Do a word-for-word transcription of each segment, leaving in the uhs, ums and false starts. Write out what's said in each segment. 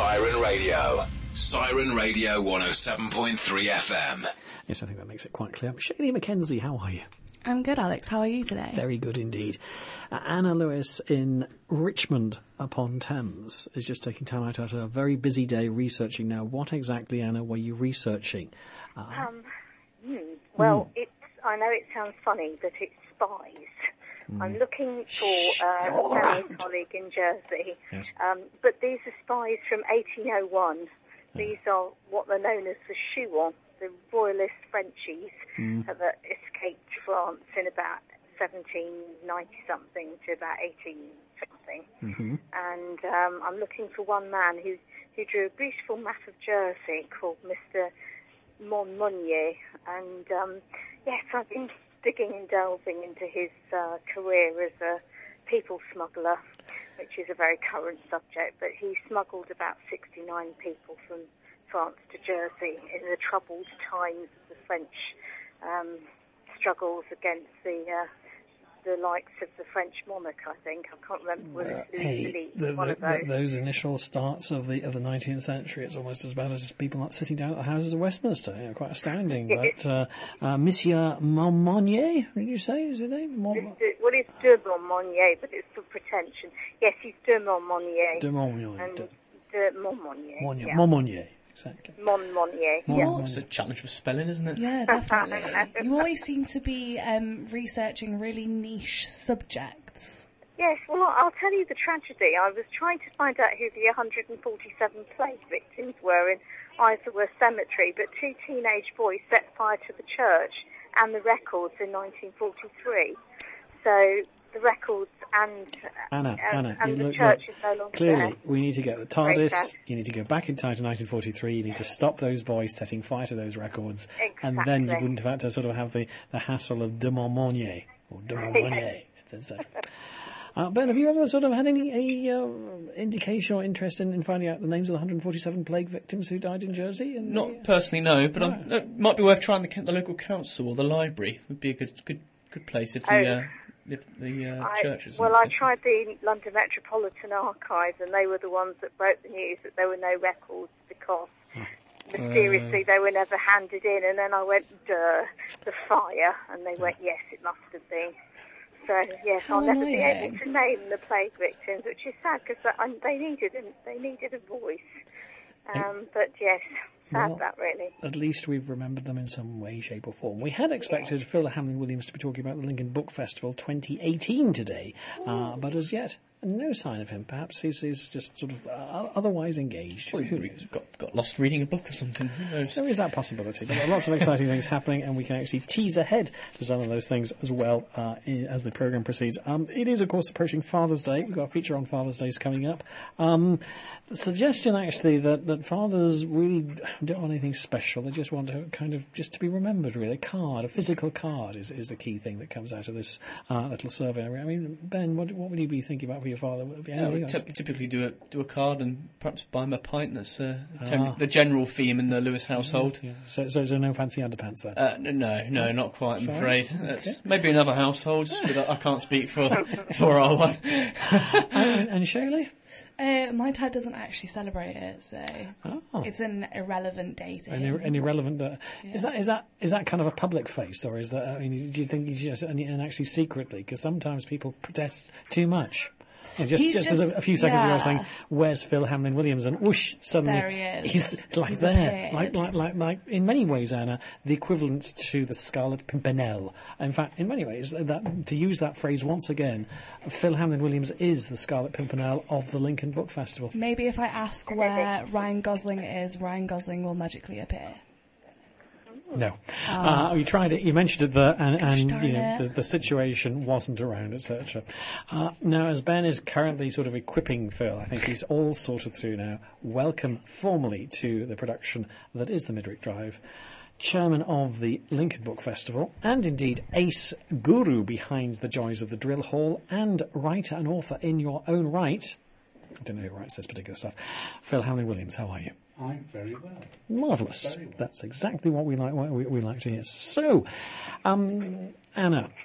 Siren Radio. Siren Radio one oh seven point three F M. Yes, I think that makes it quite clear. Shirley Mackenzie, how are you? I'm good, Alex. How are you today? Very good indeed. Uh, Anna Lewis in Richmond upon Thames is just taking time out after a very busy day researching. Now, what exactly, Anna, were you researching? Uh, um, hmm, well, mm. it's. I know it sounds funny, but it's spies. Mm. I'm looking Shh, for uh, all a around. family colleague in Jersey. Yes. Um, but these are spies from eighteen oh one. These are what they're known as the Chouans, the royalist Frenchies Mm. that escaped France in about seventeen ninety something to about eighteen something. Mm-hmm. And um, I'm looking for one man who, who drew a beautiful map of Jersey called Mister Montmonier. And um, yes, I've been digging and delving into his uh, career as a people smuggler, which is a very current subject, but he smuggled about sixty-nine people from France to Jersey in the troubled times of the French um, struggles against the uh, the likes of the French monarch, I think. I can't remember whether Uh, it's Louis hey, Philippe, the, one the, of those. the, those initial starts of the of the nineteenth century, it's almost as bad as people not sitting down at the Houses of Westminster. You know, quite astounding. But uh, uh, Monsieur Montmonier, did you say, is his name? Mon- It's de, well, it's de Montmonier, but it's for pretension. Yes, he's de Montmonier. de Montmonier. And De, de Montmonier. Montmonier. Yeah. Montmonier, exactly. Montmonier. Mon- Yeah. Well, It's a challenge for spelling, isn't it? Yeah, definitely. You always seem to be um, researching really niche subjects. Yes, well, I'll tell you the tragedy. I was trying to find out who the one hundred forty-seven plague victims were in Isleworth Cemetery, but two teenage boys set fire to the church and the records in nineteen forty-three. So the records and, Anna, uh, Anna, and you the look- church look, is no longer Clearly, there. we need to get the Very TARDIS, sad. you need to go back in time to nineteen forty-three, you need to stop those boys setting fire to those records, and then you Exactly. wouldn't have had to sort of have the, the hassle of de Montmonier, or de Montmonier, et cetera. Uh, Ben, have you ever sort of had any, any uh, indication or interest in, in finding out the names of the one hundred forty-seven plague victims who died in Jersey? And Not the, uh, personally, no, but Right. I'm, it might be worth trying the, the local council or the library. Would be a good good good place if the Oh. uh, if the uh, I, churches. well, and I et cetera. tried the London Metropolitan Archives, and they were the ones that broke the news that there were no records because mysteriously they were never handed in. And then I went, duh, the fire, and they went, yes, it must have been. So yes, How I'll never be annoying. able to name the plague victims, which is sad because they needed a, they needed a voice. Um, but yes, sad Well, that really. At least we've remembered them in some way, shape or form. We had expected Phil Hamlin-Williams to be talking about the Lincoln Book Festival twenty eighteen today, uh, but as yet, no sign of him. Perhaps he's, he's just sort of uh, otherwise engaged. Well, Who he knows? got got lost reading a book or something. Who knows? There is that possibility. But there are lots of exciting things happening, and we can actually tease ahead to some of those things as well uh, i- as the programme proceeds. Um, it is, of course, approaching Father's Day. We've got a feature on Father's Days coming up. Um, the suggestion, actually, that, that fathers really don't want anything special. They just want to kind of just to be remembered, really. A card, a physical card is, is the key thing that comes out of this uh, little survey. I mean, Ben, what, what would you be thinking about for your father? Would it be Yeah, anything we else? ty- typically do a do a card and perhaps buy him a pint. That's uh, gen- Ah. the general theme in the Lewis household. Yeah. So, so, so no fancy underpants there. Uh, n- no, no, not quite. I'm Sorry? afraid. That's maybe in other households, but I I can't speak for for our one. and, and Shirley? Uh, my dad doesn't actually celebrate it, so Oh. it's an irrelevant day to An, him. ir- an irrelevant. Uh, Yeah. Is that is that is that kind of a public face, or is that? I mean, do you think he's just and, and actually secretly? Because sometimes people protest too much. You know, just He's just, as just- a, a few seconds ago, I was yeah. saying, "Where's Phil Hamlin-Williams?" And whoosh, suddenly There he is. he's like He's there, appeared. like, like like like in many ways, Anna, the equivalent to the Scarlet Pimpernel. In fact, in many ways, that to use that phrase once again, Phil Hamlin-Williams is the Scarlet Pimpernel of the Lincoln Book Festival. Maybe if I ask where Ryan Gosling is, Ryan Gosling will magically appear. No, uh, you tried it. You mentioned it there, and, Gosh and darn you know it. the, the situation wasn't around, et cetera. Uh, now, as Ben is currently sort of equipping Phil, I think he's all sorted through now. Welcome formally to the production that is the Midwick Drive. Chairman of the Lincoln Book Festival, and indeed ace guru behind the joys of the drill hall, and writer and author in your own right. I don't know who writes this particular stuff. Phil Hamlin-Williams, how are you? I'm very well. Marvellous. Very well. That's exactly what we like. What we, we like to hear. So, um, Anna,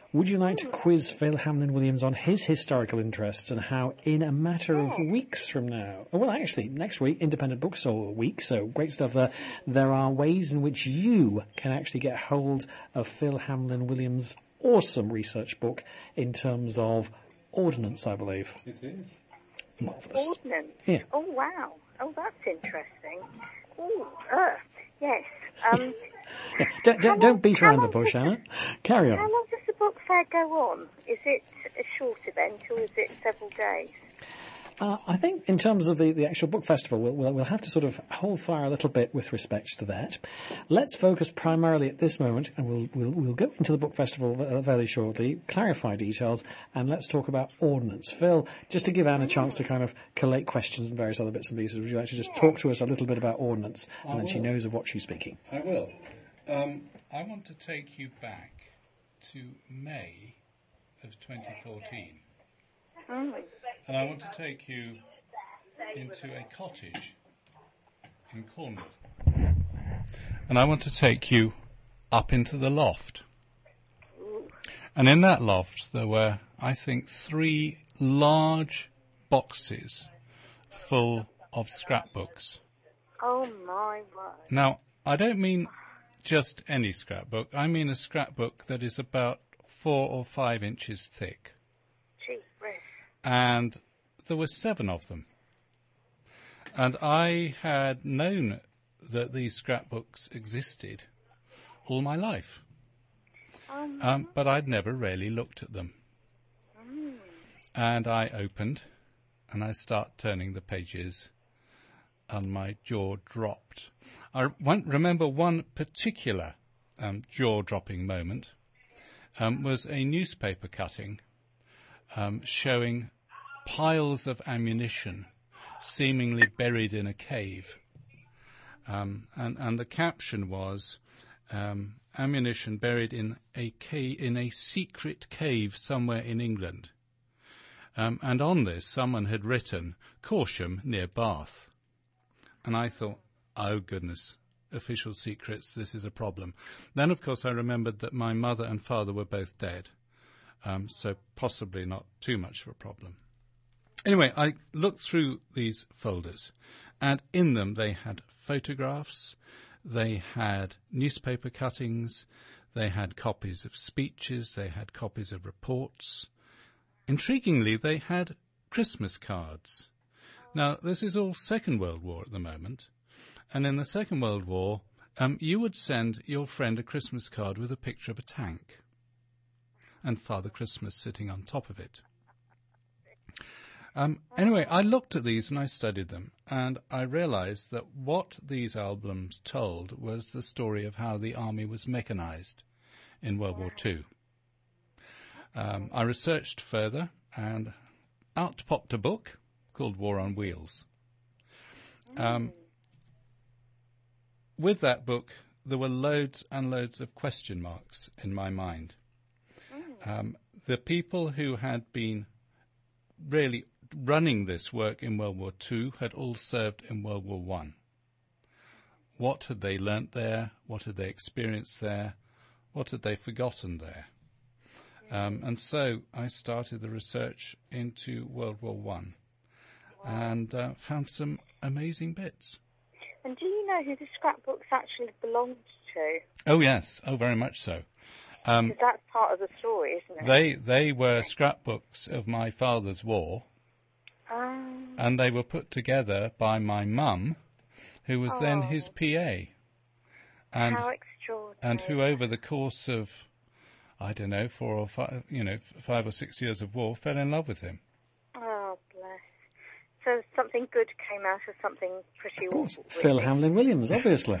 Would you like to quiz Phil Hamlin Williams on his historical interests and how in a matter of weeks from now, well, actually, next week, Independent Bookstore Week, so great stuff there, there are ways in which you can actually get hold of Phil Hamlin Williams' awesome research book in terms of ordnance, I believe. It is. Marvellous. Ordnance? Yeah. Oh, wow. Oh, that's interesting. Oh, uh, yes. Um, yeah. Don't, don't, don't beat around the bush, Anna. Carry on. How long does the book fair go on? Is it a short event or is it several days? Uh, I think in terms of the, the actual book festival, we'll, we'll, we'll have to sort of hold fire a little bit with respect to that. Let's focus primarily at this moment, and we'll, we'll, we'll go into the book festival very shortly, clarify details, and let's talk about ordnance. Phil, just to give Anne a chance to kind of collate questions and various other bits and pieces, would you like to just talk to us a little bit about ordnance, and I then she will. knows of what she's speaking? I will. Um, I want to take you back to May of twenty fourteen. Mm. And I want to take you into a cottage in Cornwall. And I want to take you up into the loft. And in that loft there were, I think, three large boxes full of scrapbooks. Oh, my word. Now, I don't mean just any scrapbook. I mean a scrapbook that is about four or five inches thick. And there were seven of them. And I had known that these scrapbooks existed all my life. Um, um, but I'd never really looked at them. Mm. And I opened, and I start turning the pages, and my jaw dropped. I one, remember one particular um, jaw-dropping moment um, was a newspaper cutting Um, showing piles of ammunition seemingly buried in a cave. Um, and, and the caption was, um, ammunition buried in a ca- in a secret cave somewhere in England. Um, and on this, someone had written, Corsham near Bath. And I thought, oh goodness, official secrets, this is a problem. Then, of course, I remembered that my mother and father were both dead. Um, so possibly not too much of a problem. Anyway, I looked through these folders, and in them they had photographs, they had newspaper cuttings, they had copies of speeches, they had copies of reports. Intriguingly, they had Christmas cards. Now, this is all Second World War at the moment, and in the Second World War, um, you would send your friend a Christmas card with a picture of a tank and Father Christmas sitting on top of it. Um, anyway, I looked at these and I studied them, and I realized that what these albums told was the story of how the army was mechanized in World War Two. Um, I researched further, and out popped a book called War on Wheels. Um, with that book, there were loads and loads of question marks in my mind. Um, the people who had been really running this work in World War Two had all served in World War One. What had they learnt there? What had they experienced there? What had they forgotten there? Um, and so I started the research into World War One and uh, found some amazing bits. And do you know who the scrapbooks actually belonged to? Oh, yes. Oh, very much so. Um, because that's part of the story, isn't it? They they were scrapbooks of my father's war, um, and they were put together by my mum, who was oh, then his P A. And, how extraordinary. And who, over the course of, I don't know, four or five, you know, five or six years of war, fell in love with him. Oh, bless. So something good came out of something pretty awful. Of course, awful, Phil really. Hamlin Williams, obviously.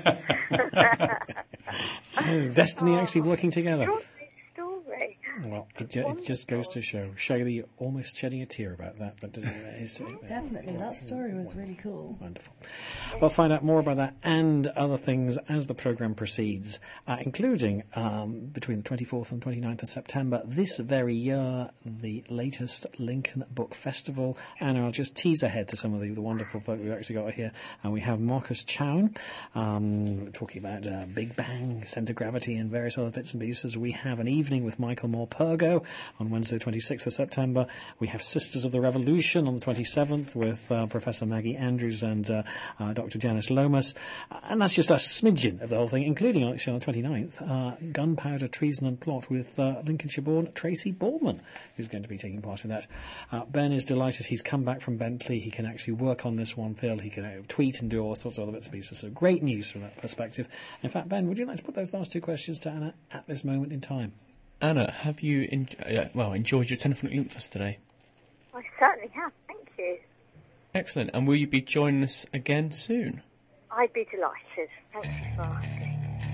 Destiny oh, actually working together. Story. Well, it, ju- it just goes to show. Shaylee almost shedding a tear about that, but it, it's, it, definitely that story was really cool. Wonderful. We'll find out more about that and other things as the programme proceeds, uh, including um, between the twenty-fourth and twenty-ninth of September this very year, the latest Lincoln Book Festival. And I'll just tease ahead to some of the, the wonderful folk we've actually got here. And we have Marcus Chown um, talking about uh, Big Bang, centre gravity, and various other bits and pieces. We have an evening with Michael Moore Walpurgo on Wednesday, the twenty-sixth of September. We have Sisters of the Revolution on the twenty-seventh with uh, Professor Maggie Andrews and uh, uh, Doctor Janice Lomas. And that's just a smidgen of the whole thing, including actually on the twenty-ninth, uh, Gunpowder, Treason and Plot with uh, Lincolnshire-born Tracy Ballman, who's going to be taking part in that. Uh, Ben is delighted he's come back from Bentley. He can actually work on this one, Phil. He can uh, tweet and do all sorts of other bits and pieces. So great news from that perspective. In fact, Ben, would you like to put those last two questions to Anna at this moment in time? Anna, have you en- uh, well enjoyed your ten o'clock Limpfest today? I certainly have, thank you. Excellent. And will you be joining us again soon? I'd be delighted. Thank you for asking.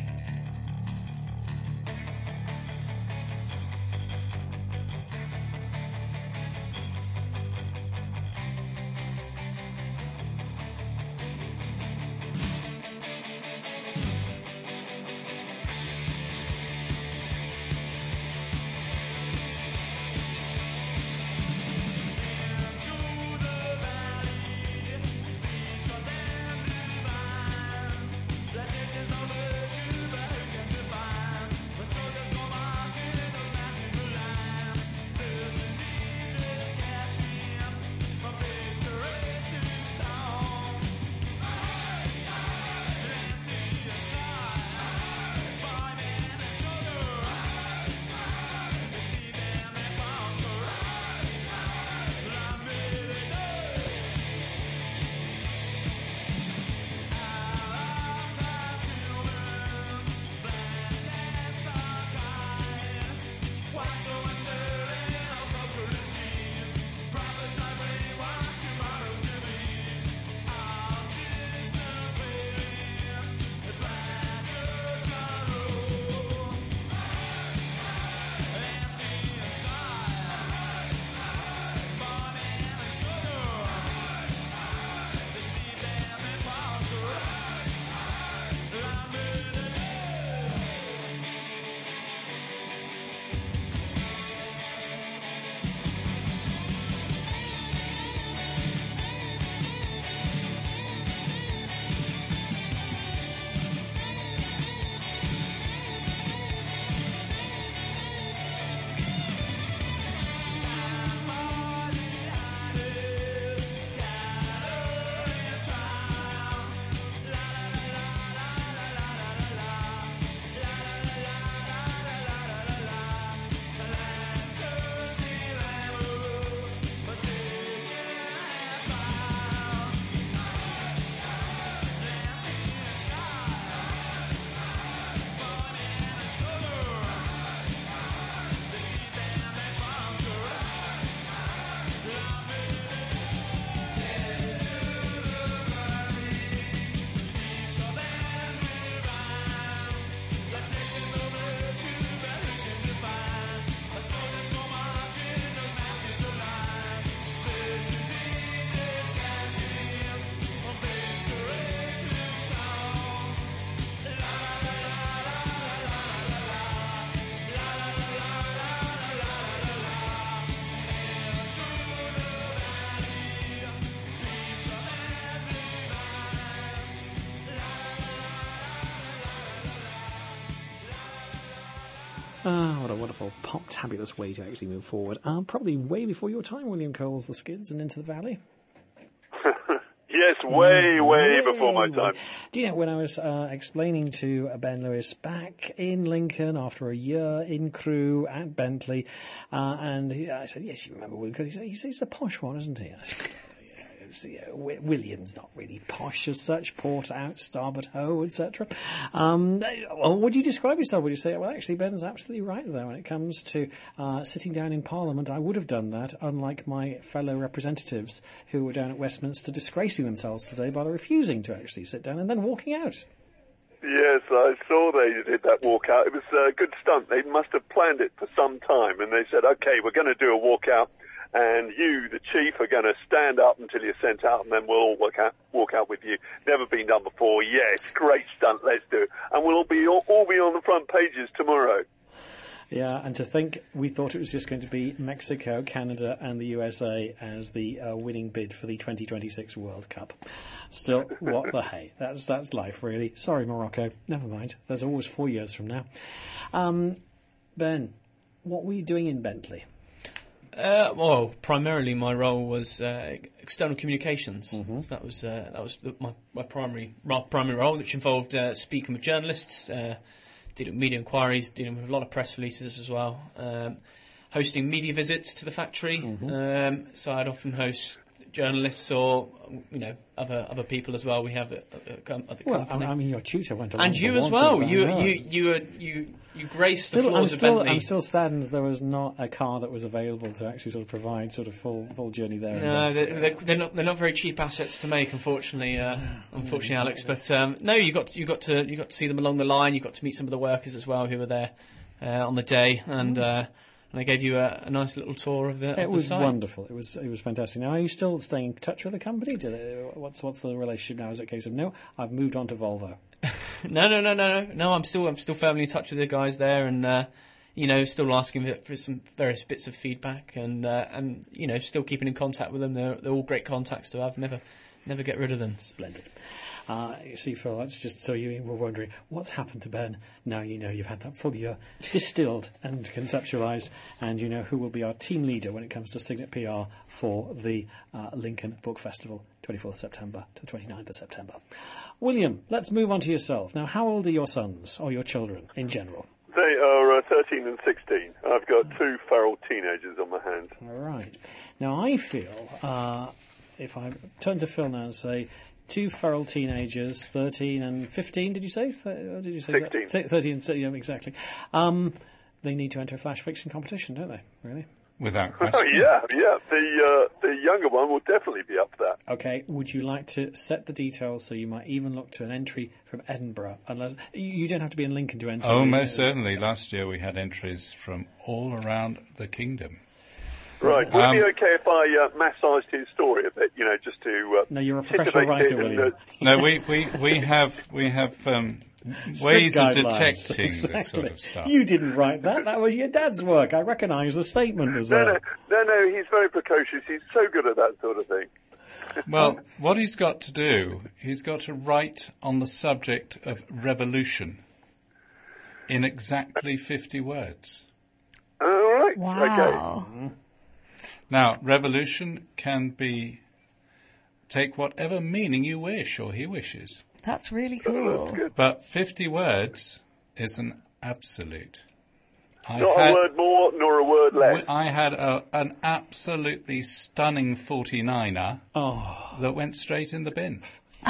Ah, what a wonderful, pop-tabulous way to actually move forward. Um, probably way before your time, William Cole's The Skids and Into the Valley. Yes, way, way, way before my time. Do you know, when I was uh, explaining to Ben Lewis back in Lincoln after a year in crew at Bentley, uh, and he, I said, yes, you remember William Cole? He said, he's, he's the posh one, isn't he? I said, yeah, William's not really posh as such, port out, starboard ho, et cetera. Um, well, would you describe yourself? Would you say, well, actually, Ben's absolutely right, though, when it comes to uh, sitting down in Parliament, I would have done that, unlike my fellow representatives who were down at Westminster disgracing themselves today by refusing to actually sit down and then walking out. Yes, I saw they did that walkout. It was a good stunt. They must have planned it for some time, and they said, OK, we're going to do a walkout. And you, the chief, are going to stand up until you're sent out, and then we'll all walk out, walk out with you. Never been done before. Yes, great stunt. Let's do it. And we'll all be all, all be on the front pages tomorrow. Yeah, and to think we thought it was just going to be Mexico, Canada, and the U S A as the uh, winning bid for the twenty twenty-six World Cup. Still, what the hey? That's that's life, really. Sorry, Morocco. Never mind. There's always four years from now. Um, Ben. what were you doing in Bentley? Uh, well, primarily my role was uh, external communications. Mm-hmm. So that was uh, that was the, my, my primary my primary role, which involved uh, speaking with journalists, uh, dealing with media inquiries, dealing with a lot of press releases as well, um, hosting media visits to the factory. Mm-hmm. Um, so I'd often host journalists or you know other other people as well. We have a, a, a, com- at the Well, company. I mean, your tutor went along and for you as once, well. if I You know. you you uh, you you graced the Still, I'm floors of still, Bentley. I'm still saddened there was not a car that was available to actually sort of provide sort of full full journey there. No, they're, they're, they're not. They're not very cheap assets to make, unfortunately. Uh, unfortunately, Alex. But um, no, you got to, you got to you got to see them along the line. You got to meet some of the workers as well who were there uh, on the day, and uh, and they gave you a, a nice little tour of the. It of the was site. wonderful. It was it was fantastic. Now, are you still staying in touch with the company? Do they, what's what's the relationship now? Is it a case of no, I've moved on to Volvo? No, no, no, no, no. No, I'm still I'm still firmly in touch with the guys there, and uh, you know, still asking for, for some various bits of feedback, and uh, and you know, still keeping in contact with them. They're they're all great contacts to have. Never never get rid of them. Splendid. Uh, you see, Phil, that's just so you were wondering what's happened to Ben. Now you know you've had that full year distilled and conceptualised, and you know who will be our team leader when it comes to Signet P R for the uh, Lincoln Book Festival, twenty-fourth of September to twenty-ninth of September. William, let's move on to yourself. Now, how old are your sons, or your children in general? They are uh, thirteen and sixteen. I've got two feral teenagers on my hands. All right. Now, I feel, uh, if I turn to Phil now and say, two feral teenagers, thirteen and fifteen, did you say? Th- or did you say sixteen. Th- thirteen and yeah, exactly. Um, they need to enter a flash fiction competition, don't they? Really? Without Oh, question. yeah, yeah. The uh, the younger one will definitely be up for that. Okay. Would you like to set the details so you might even look to an entry from Edinburgh? Unless you you don't have to be in Lincoln to enter. Oh, You- most certainly. Last year we had entries from all around the kingdom. Right. Would Um, it be okay if I uh, massaged his story a bit, you know, just to... Uh, No, you're a professional titillate writer, him and, William. uh, No, we, we, we have we have um, Strict ways of guidelines. detecting Exactly. this sort of stuff. You didn't write that. That was your dad's work. I recognise the statement as No, well. no, no, no, he's very precocious. He's so good at that sort of thing. Well, what he's got to do, he's got to write on the subject of revolution in exactly fifty words. All right. Okay. Wow. Now, revolution can be take whatever meaning you wish or he wishes, That's really cool. but fifty words is an absolute. I Not had, a word more, nor a word less. I had a, an absolutely stunning forty-niner Oh, that went straight in the bin.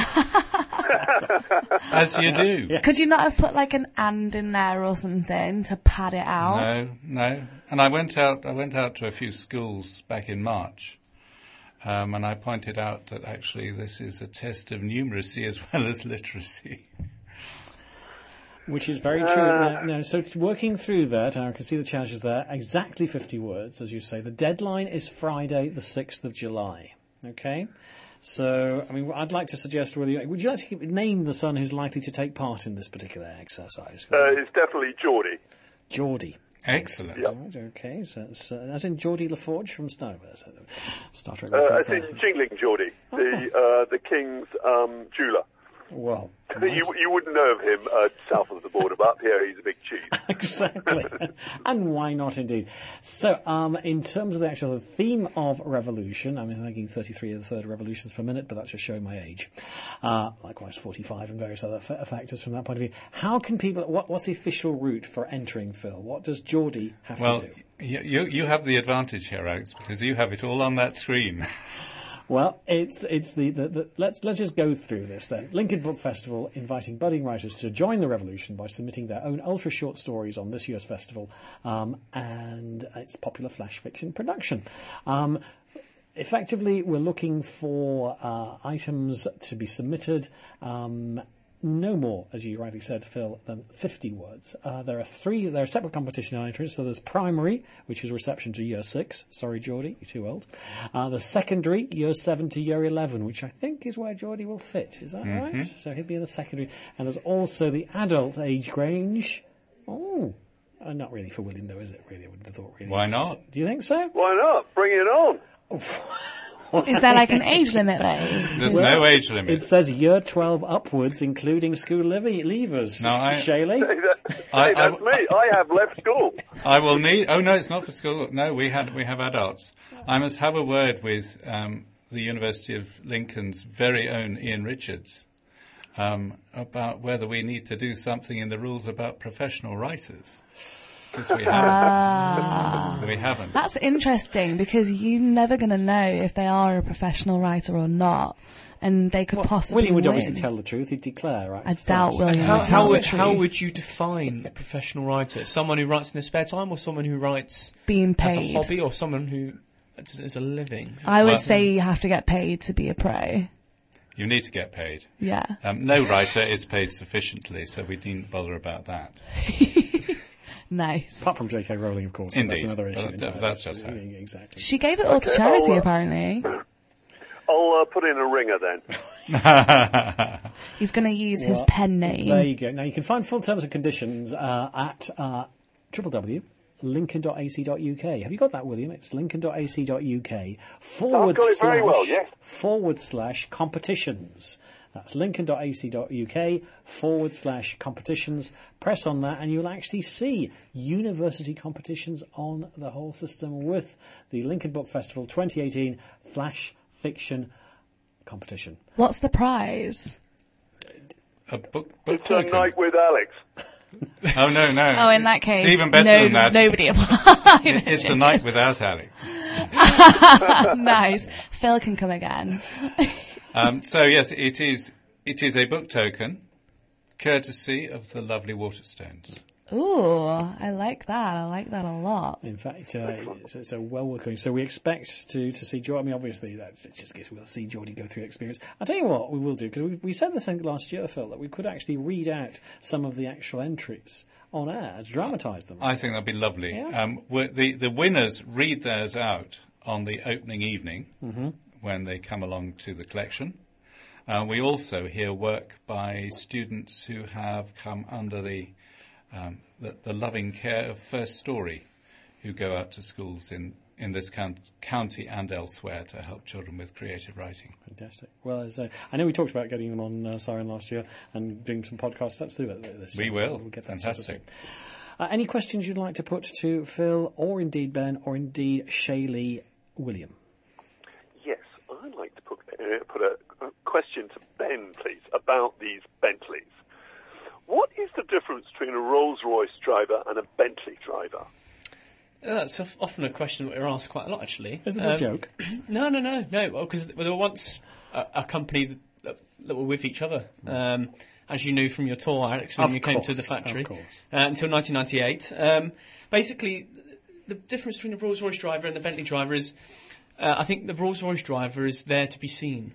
As you do. Could you not have put like an and in there or something to pad it out? No, no. And I went out. I went out to a few schools back in March, um, and I pointed out that actually this is a test of numeracy as well as literacy. which is very true. Now, now, so it's working through that, and I can see the challenges there. Exactly fifty words, as you say. The deadline is Friday, the sixth of July. Okay? So, I mean, I'd like to suggest whether you, would you like to name the son who's likely to take part in this particular exercise? Uh, it's definitely Geordie. Geordie. Excellent. Yeah. Right, okay, so it's, uh, as in Geordie LaForge from Star, Star Trek. Uh, reference as in there. Jingling Geordie, the uh, the king's um, jeweller. Well, You, nice. you wouldn't know of him uh, south of the border, but up here he's a big cheese. Exactly. And why not indeed? So, um, in terms of the actual theme of revolution, I mean, I'm thinking thirty-three of the third revolutions per minute, but that's just showing my age. Uh, likewise, forty-five and various other fa- factors from that point of view. How can people, what, what's the official route for entering, Phil? What does Geordie have Well, to do? you, you you have the advantage here, Alex, because you have it all on that screen. Well, it's it's the, the, the let's let's just go through this then. Lincoln Book Festival inviting budding writers to join the revolution by submitting their own ultra short stories on this year's festival, um, and its popular flash fiction production. Um, effectively, we're looking for uh, items to be submitted. Um, No more, as you rightly said, Phil, than fifty words. Uh, there are three, there are separate competition entries. So there's primary, which is reception to year six. Sorry, Geordie, you're too old. Uh, the secondary, year seven to year eleven, which I think is where Geordie will fit. Is that Mm-hmm. right? So he'll be in the secondary. And there's also the adult age range. Oh, uh, not really for William, though, is it? Really, I would have thought. Really. Why not? Do you think so? Why not? Bring it on. Is there like an age limit though? There's no age limit. It says year twelve upwards, including school leaving leavers. No, I- Shaylee? Hey, that- I- hey, I- that's me. I have left school. I will need. Oh no, it's not for school. No, we had we have adults. I must have a word with um, the University of Lincoln's very own Ian Richards um, about whether we need to do something in the rules about professional writers. Because we haven't. We haven't. That's interesting because you're never going to know if they are a professional writer or not, and they could possibly William would win. obviously tell the truth. He'd declare, right? I doubt William How, would how, tell would, the how truth. would you define a professional writer? Someone who writes in their spare time, or someone who writes Being as a paid. hobby, or someone who as, as a living? I would Well- say you have to get paid to be a pro. You need to get paid. Yeah. Um, no writer is paid sufficiently, so we needn't bother about that. Nice. Apart from J K Rowling, of course. but That's Indeed. another issue. Well, that- entirely. that's just her. Exactly. She gave it all to Okay, charity, I'll, uh, apparently. I'll uh, put in a ringer then. He's going to use his Well, pen name. There you go. Now, you can find full terms and conditions uh, at uh, w w w dot lincoln dot a c dot u k. Have you got that, William? It's lincoln dot a c dot u k forward I've got it slash, very well, yes. forward slash competitions. That's lincoln dot a c dot u k forward slash competitions. Press on that and you'll actually see university competitions on the whole system with the Lincoln Book Festival twenty eighteen Flash Fiction Competition. What's the prize? A book, book It's a token. night with Alex. Oh no, no. Oh, in that case, it's even better no, than that. nobody applied. It's a night without Alex. Nice. Phil can come again. Um, so yes, it is. It is a book token, courtesy of the lovely Waterstones. Ooh, I like that. I like that a lot. In fact, uh, it's, it's a well worth going. So we expect to, to see Geordie. I mean, obviously, that's it's just because we'll see Geordie go through the experience. I'll tell you what we will do, because we, we said this thing last year, Phil, that we could actually read out some of the actual entries on air to dramatise them. I think that'd be lovely. Yeah. Um, wi- the the winners read theirs out on the opening evening Mm-hmm. when they come along to the collection. Uh, we also hear work by students who have come under the, um, the the loving care of First Story, who go out to schools in, in this count, county and elsewhere to help children with creative writing. Fantastic. Well, as, uh, I know we talked about getting them on uh, Siren last year and doing some podcasts. Let's do that this We year. will. We'll get that sorted Fantastic. out. Uh, any questions you'd like to put to Phil, or indeed Ben, or indeed Shaylee, William? Yes, I'd like to put, uh, put a, a question to Ben, please, about these Bentleys. What is the difference between a Rolls-Royce driver and a Bentley driver? Uh, That's of- often a question that we're asked quite a lot, actually. Is this Um, a joke? No, no, no, no. Because there were once a, a company that, that were with each other. Um, as you knew from your tour, Alex, when Of you came to the course, factory, of course. uh, until nineteen ninety-eight. Um, basically, the difference between the Rolls-Royce driver and the Bentley driver is, uh, I think the Rolls-Royce driver is there to be seen.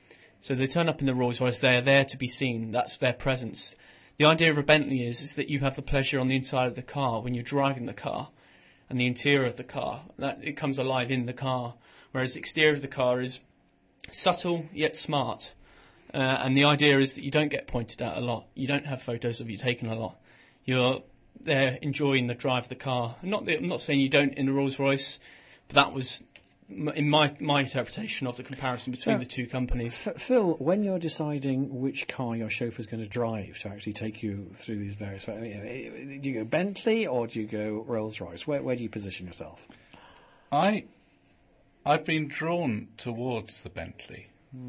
So they turn up in the Rolls-Royce, they are there to be seen. That's their presence. The idea of a Bentley is, is that you have the pleasure on the inside of the car when you're driving the car, and the interior of the car. That it comes alive in the car, whereas the exterior of the car is subtle yet smart. Uh, and the idea is that you don't get pointed at a lot. You don't have photos of you taken a lot. You're there enjoying the drive of the car. Not that, I'm not saying you don't in the Rolls-Royce, but that was m- in my my interpretation of the comparison between So- the two companies. F- Phil, when you're deciding which car your chauffeur's going to drive to actually take you through these various, you know, do you go Bentley or do you go Rolls-Royce? Where, where do you position yourself? I, I've been drawn towards the Bentley,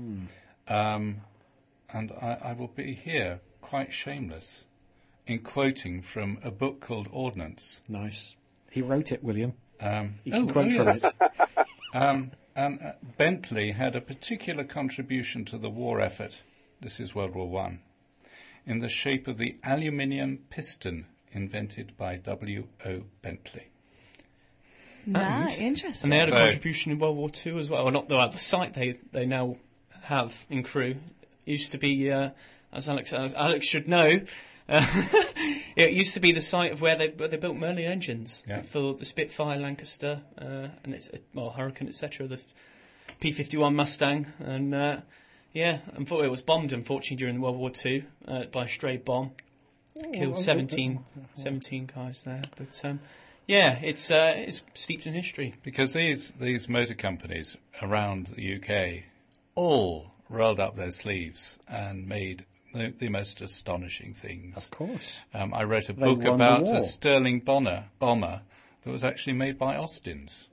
um, and I, I will be here quite shameless in quoting from a book called Ordnance. Nice. He wrote it, William. Um, You can oh, quote oh, from yes. it. Um, and uh, Bentley had a particular contribution to the war effort, this is World War One, in the shape of the aluminium piston invented by W O Bentley. Nah, And- interesting. And they had a So- contribution in World War Two as well. Well, not the, uh, the site they, they now have in Crewe used to be, uh, as Alex as Alex should know, uh, it used to be the site of where they where they built Merlin engines Yeah. for the Spitfire, Lancaster, uh, and it's well Hurricane, et cetera. The P fifty-one Mustang, and uh, yeah, unfortunately it was bombed. Unfortunately, during World War Two uh, by a stray bomb, killed seventeen, seventeen guys there. But um, Yeah, it's uh, it's steeped in history. Because these these motor companies around the U K all rolled up their sleeves and made the, the most astonishing things. Of course. Um, I wrote a They book won the about war. a Sterling bomber, bomber that was actually made by Austins.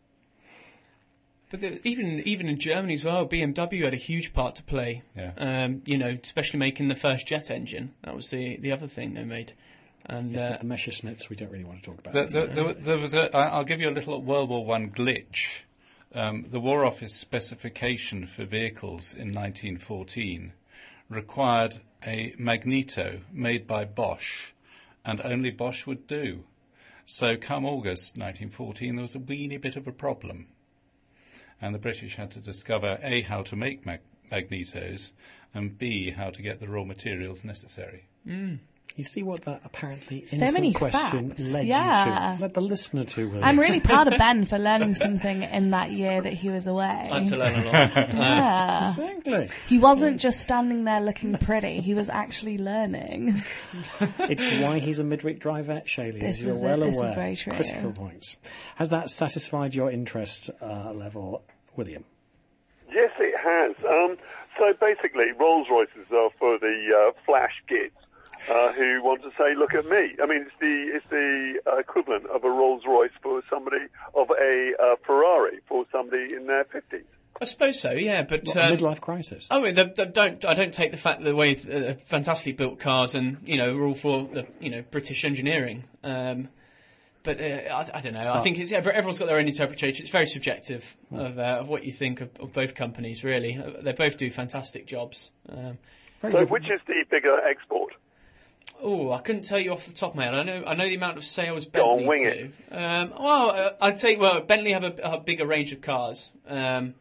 But the, even even in Germany as well, B M W had a huge part to play. Yeah. Um, you know, especially making the first jet engine. That was the the other thing they made. And Yes, uh, but the Messerschmitts we don't really want to talk about. There, there, there, there was a, I- I'll give you a little World War One glitch. Um, the War Office specification for vehicles in nineteen fourteen required a magneto made by Bosch, and only Bosch would do. So come August nineteen fourteen, there was a weeny bit of a problem. And the British had to discover, A, how to make mag- magnetos, and B, how to get the raw materials necessary. mm. You see what that apparently So innocent many question facts, led yeah. you to. Let the listener to. William. I'm really proud of Ben for learning something in that year that he was away. I had to learn a lot. Uh, Yeah. Exactly. He wasn't just standing there looking pretty, he was actually learning. It's why he's a midweek driver, Shaylee, This as you're is well it, this is aware. very true. Critical points. Has that satisfied your interest uh, level, William? Yes, it has. Um, so basically, Rolls-Royces are for the uh, flash kids uh, who want to say, look at me. I mean, it's the it's the uh, equivalent of a Rolls-Royce for somebody, of a uh, Ferrari for somebody in their fifties. I suppose so, yeah. But What, um, a midlife crisis. I mean, they, they don't. I don't take the fact that the way uh, fantastically built cars, and you know, we're all for the you know British engineering. Um, but uh, I, I don't know. I think it's everyone's got their own interpretation. It's very subjective of, uh, of what you think of, of both companies. Really, uh, they both do fantastic jobs. Um, Very So different. which is the bigger export? oh, I couldn't tell you off the top of my head. I know. I know the amount of sales Go on, Bentley wing do. it. Um, well, uh, I'd say well, Bentley have a, a bigger range of cars. Um,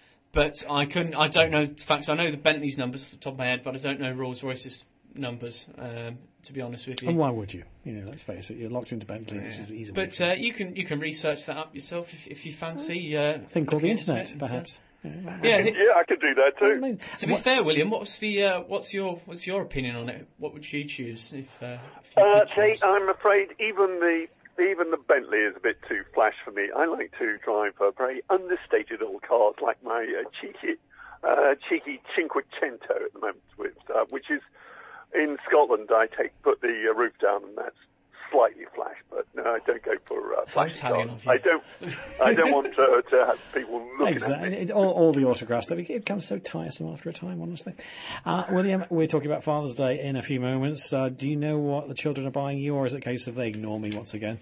But I couldn't. I don't know the facts. I know the Bentley's numbers off the top of my head, but I don't know Rolls Royce's numbers. Um, to be honest with you, And why would you? You know, let's face it, you're locked into Bentley. It's Yeah. easy. But uh, you can you can research that up yourself if, if you fancy. Uh, Thing called the looking into internet, it and, uh, perhaps. Yeah. th- Yeah, I could do that I too. mean, To be what- fair, William, what's the uh, what's your what's your opinion on it? What would you choose if? Uh, if you Uh, could see, choose? I'm afraid even the even the Bentley is a bit too flash for me. I like to drive uh, very understated little cars, like my uh, cheeky uh, cheeky Cinquecento at the moment, with, uh, which is in Scotland. I take put the uh, roof down, and that's slightly flash, but no, I don't go for uh, flashy Italian cars. of you. I don't. I don't want to, to have people looking Exactly. at me. It, all, all the autographs. That it becomes so tiresome after a time, honestly. Uh, William, we're talking about Father's Day in a few moments. Uh, do you know what the children are buying you, or is it a case of they ignore me once again?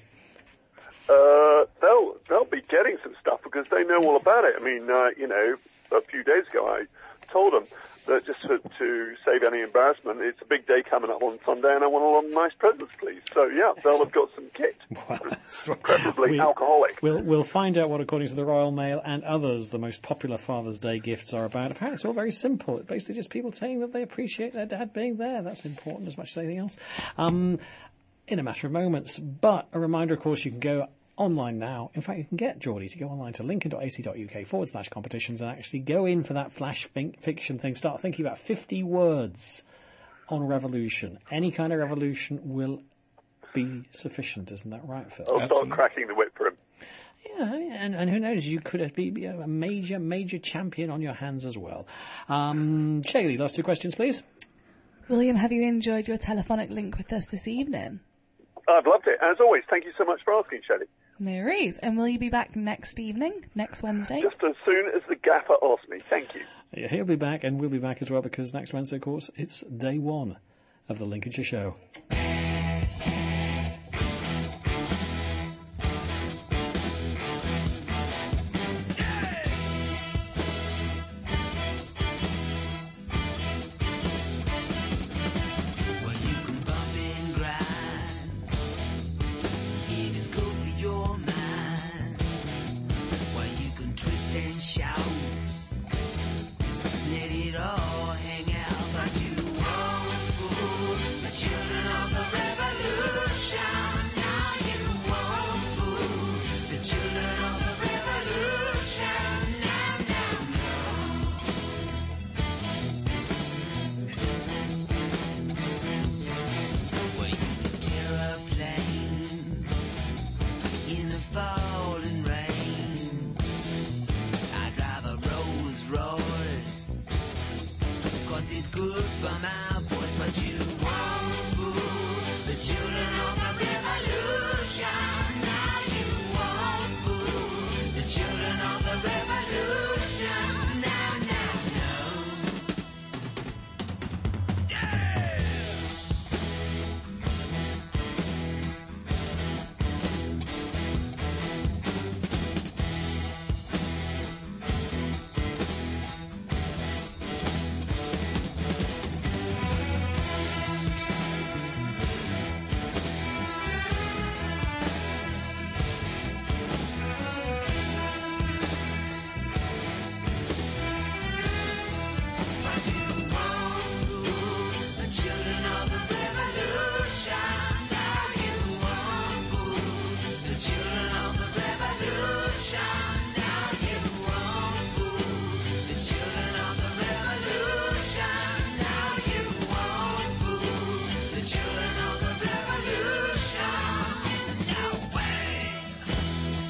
Uh, they'll they'll be getting some stuff because they know all about it. I mean, uh, you know, a few days ago I told them that just to, to save any embarrassment, it's a big day coming up on Sunday, and I want a lot of nice presents, please. So yeah, they'll have got some kit, Well, that's right. preferably We- alcoholic. We'll, we'll find out what, according to the Royal Mail and others, the most popular Father's Day gifts are about. Apparently, it's all very simple. It's basically just people saying that they appreciate their dad being there. That's important as much as anything else. Um, in a matter of moments. But a reminder, of course, you can go online now. In fact, you can get Geordie to go online to lincoln.ac.uk forward slash competitions and actually go in for that flash fin- fiction thing. Start thinking about fifty words on revolution. Any kind of revolution will be sufficient, isn't that right, Phil? I'll start cracking the whip for him. Yeah, and, and who knows, you could be be a major, major champion on your hands as well. Um, Shaylee, last two questions, please. William, have you enjoyed your telephonic link with us this evening? I've loved it. As always, thank you so much for asking, Shelley. No worries. And will you be back next evening, next Wednesday? Just as soon as the gaffer asks me. Thank you. Yeah, he'll be back, and we'll be back as well, because next Wednesday, of course, it's day one of the Lincolnshire Show. Well, you can bump and grind. It is good for your mind. Well, you can twist and shout. Let it all hang out. But you won't fool the children of from our voice, but you won't fool the children of the revolution. Now you won't fool the children of the revolution. Now, now, no. Yeah! But you won't fool the children of the revolution. Now you won't fool the children of the revolution. Now you won't fool the children of the revolution. Now you won't fool the children of the revolution. No way!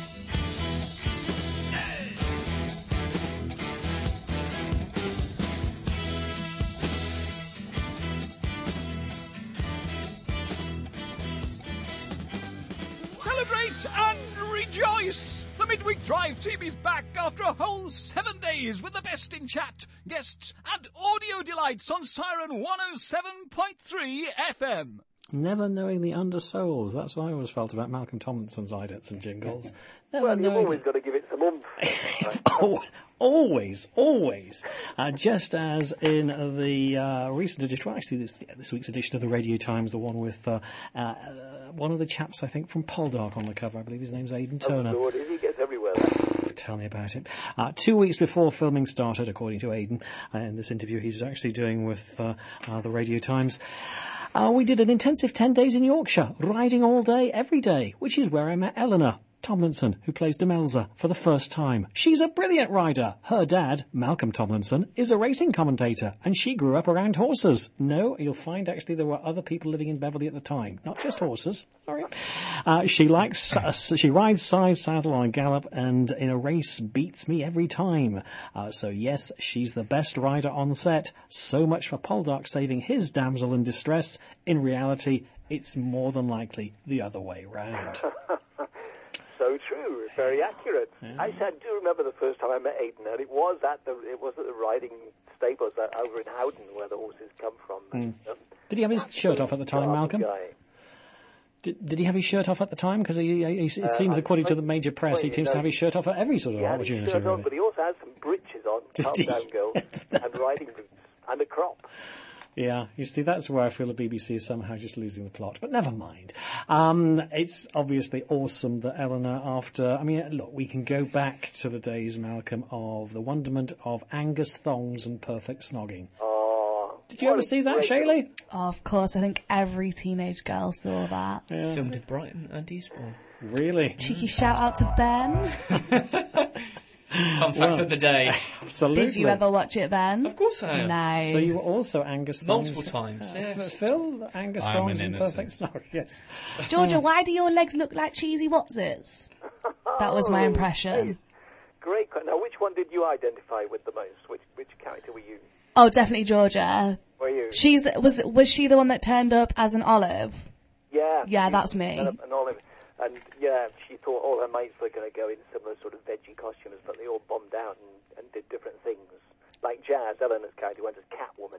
Celebrate and rejoice! The Midweek Drive team is back after a whole seven days with the best in chat, guests and audio delights on Siren one oh seven point three F M. Never knowing the undersouls. That's what I always felt about Malcolm Tomlinson's idents and jingles. Never Well, you've knowing... always got to give it some oomph. Oh, always, always. Uh, just as in the uh, recent edition, well, actually this, yeah, this week's edition of the Radio Times, the one with uh, uh, one of the chaps, I think, from Poldark on the cover. I believe his name's Aidan Turner. Oh, Lord, he gets everywhere. Tell me about it. Uh, two weeks before filming started, according to Aidan, uh, in this interview he's actually doing with uh, uh, the Radio Times, uh, we did an intensive ten days in Yorkshire, riding all day, every day, which is where I met Eleanor Tomlinson, who plays Demelza for the first time. She's a brilliant rider. Her dad, Malcolm Tomlinson, is a racing commentator, and she grew up around horses. No, you'll find actually there were other people living in Beverley at the time, not just horses. Sorry. Uh, she likes, uh, she rides side saddle on a gallop, and in a race beats me every time. Uh, so yes, she's the best rider on set. So much for Poldark saving his damsel in distress. In reality, it's more than likely the other way round. So true, very accurate. Yeah. I, I do remember the first time I met Aidan, and it was at the it was at the riding stables uh, over in Howden, where the horses come from. Mm. Um, Did he have his shirt off at the time, Malcolm? guy. Did, did he have his shirt off at the time? Because he, he, it Uh, seems, I according to the think- major press, he well, seems you to know, have his shirt off at every sort of He had his opportunity. shirt on, Really. but he also had some breeches on, Did calm he? down girl, and riding boots, and a crop. Yeah, you see, that's where I feel the B B C is somehow just losing the plot. But never mind. Um, it's obviously awesome that Eleanor, after... I mean, look, we can go back to the days, Malcolm, of the wonderment of Angus thongs and perfect snogging. Oh, Did you ever see that, Shaylee? Oh, of course, I think every teenage girl saw that. Yeah. Filmed in Brighton and Eastbourne. Really? Cheeky shout out to Ben. Fun fact Well, of the day. Absolutely. Did you ever watch it, Ben? Of course I have. Nice. So you were also Angus thongs... Multiple times, Uh, yes. Phil, Angus I'm thongs an and perfect innocent. snog, yes. Georgia, why do your legs look like cheesy Wotsits? That was my Oh, impression. hey, great. que- Now, which one did you identify with the most? Which which character were you? Oh, definitely Georgia. Were you? She's was was she the one that turned up as an olive? Yeah. Yeah, she that's was me. An, an olive. And yeah, she thought all her mates were going to go in similar sort of veggie costumes, but they all bombed out and, and did different things. Like Jazz, Eleanor's character, went as Catwoman.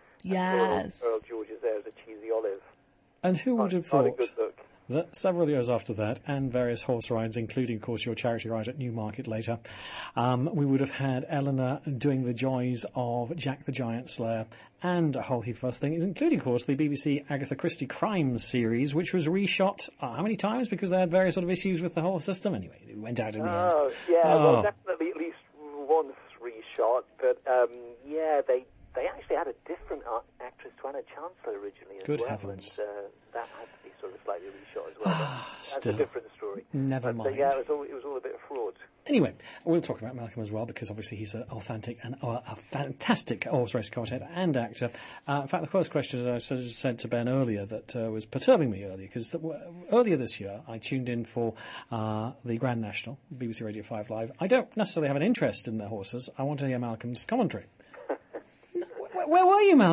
Yes. Earl, Earl George is there as a cheesy olive. And who would have Not a thought good look. that several years after that, and various horse rides, including, of course, your charity ride at Newmarket later, um, we would have had Eleanor doing the joys of Jack the Giant Slayer and a whole heap of other things, including, of course, the B B C Agatha Christie crime series, which was reshot uh, how many times? Because they had various sort of issues with the whole system. Anyway, it went out in the end. Oh, yeah, Oh. well, definitely at least once reshot, but um, yeah, they they actually had a different art- actress to Anna Chancellor originally as Good well. heavens. And, uh, that had to be sort of slightly reshot as well. but that's Still. a different story. Never But, uh, mind. yeah, it was, all, it was all a bit of fraud. Anyway, we'll talk about Malcolm as well, because obviously he's an authentic and uh, a fantastic horse race commentator and actor. Uh, in fact, the first question, as I sort of said to Ben earlier, that uh, was perturbing me earlier, because earlier this year I tuned in for uh, the Grand National, B B C Radio five Live. I don't necessarily have an interest in the horses. I want to hear Malcolm's commentary. where, where were you, Malcolm?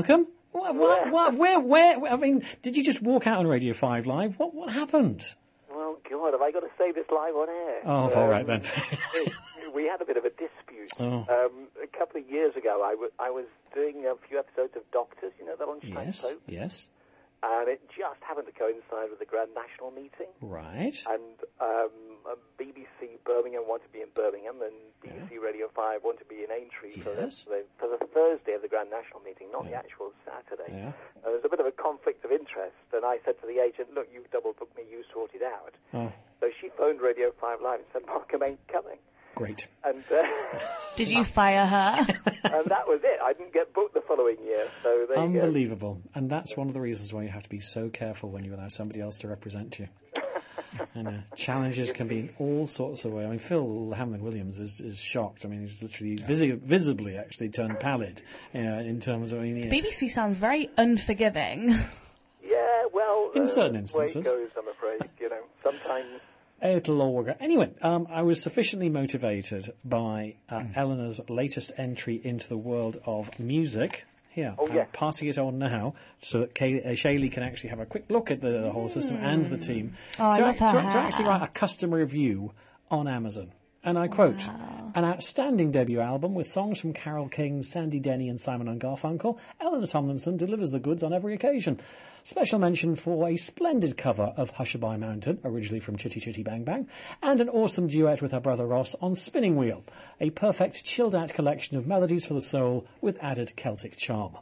What, what, what, where, where, I mean, did you just walk out on Radio five Live? What, what happened? Well, God, have I got to say this live on air? Oh, all right then. We had a bit of a dispute. Oh. Um, a couple of years ago, I, w- I was doing a few episodes of Doctors, you know, the lunchtime Yes, soap. yes. And it just happened to coincide with the Grand National meeting. Right. And um, uh, B B C Birmingham wanted to be in Birmingham, and B B C Radio five wanted to be in Aintree for, the, Yes. for, the, for the Thursday of the Grand National meeting, not Yeah. the actual Saturday. Yeah. Uh, there was a bit of a conflict of interest, and I said to the agent, look, you've double booked me, you sort it out. Oh, So she phoned Radio five Live and said, Markham ain't coming. great. And, uh, Did you fire her? and that was it. I didn't get booked the following year, so there you go. Unbelievable. And that's one of the reasons why you have to be so careful when you allow somebody else to represent you. And uh, challenges can be in all sorts of ways. I mean, Phil Hamlin-Williams is, is shocked. I mean, he's literally visi- visibly actually turned pallid uh, in terms of... I mean, B B C sounds very unforgiving. Yeah, well... In uh, certain the way it instances. goes, I'm afraid. You know, sometimes... It'll all work out. Anyway, um, I was sufficiently motivated by uh, Eleanor's latest entry into the world of music. Here, Oh, I'm yes. passing it on now so that Kay- uh, Shaylee can actually have a quick look at the, the whole system and the team. Oh, I to, love to, her to hair. actually write a custom review on Amazon. And I quote, an outstanding debut album with songs from Carole King, Sandy Denny and Simon and Garfunkel, Eleanor Tomlinson delivers the goods on every occasion. Special mention for a splendid cover of Hushabye Mountain, originally from Chitty Chitty Bang Bang, and an awesome duet with her brother Ross on Spinning Wheel, a perfect chilled-out collection of melodies for the soul with added Celtic charm.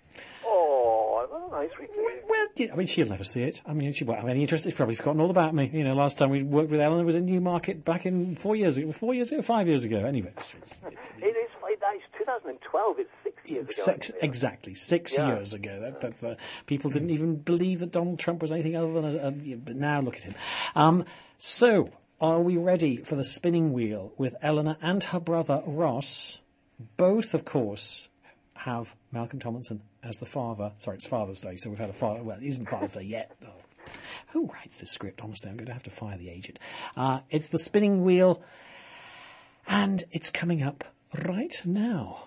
Oh, well, nice reading. Well, yeah, I mean, she'll never see it. I mean, she won't have any interest. She's probably forgotten all about me. You know, last time we worked with Eleanor was in Newmarket back in four years ago, four years ago, five years ago. Anyway, it's- It is, it's two thousand twelve, it's six years ago. Six, isn't it? exactly, six Yeah. years ago. That, that's uh, people didn't even believe that Donald Trump was anything other than a. a but now look at him. Um, so, are we ready for the spinning wheel with Eleanor and her brother Ross? Both, of course, have Malcolm Tomlinson as the father. Sorry, it's Father's Day, so we've had a father. Well, it isn't Father's Day yet. Oh. Who writes this script? Honestly, I'm going to have to fire the agent. Uh, it's the spinning wheel, and it's coming up right now.